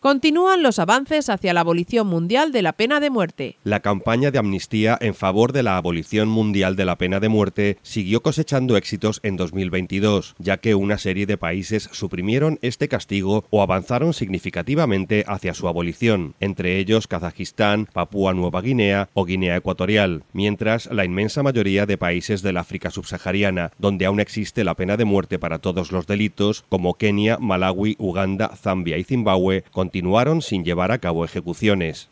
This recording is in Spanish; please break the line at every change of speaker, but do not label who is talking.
Continúan los avances hacia la abolición mundial de la pena de muerte.
La campaña de amnistía en favor de la abolición mundial de la pena de muerte siguió cosechando éxitos en 2022, ya que una serie de países suprimieron este castigo o avanzaron significativamente hacia su abolición, entre ellos Kazajistán, Papúa Nueva Guinea o Guinea Ecuatorial, mientras la inmensa mayoría de países del África subsahariana, donde aún existe la pena de muerte para todos los delitos, como Kenia, Malawi, Uganda, Zambia y Zimbabue, continuaron sin llevar a cabo ejecuciones.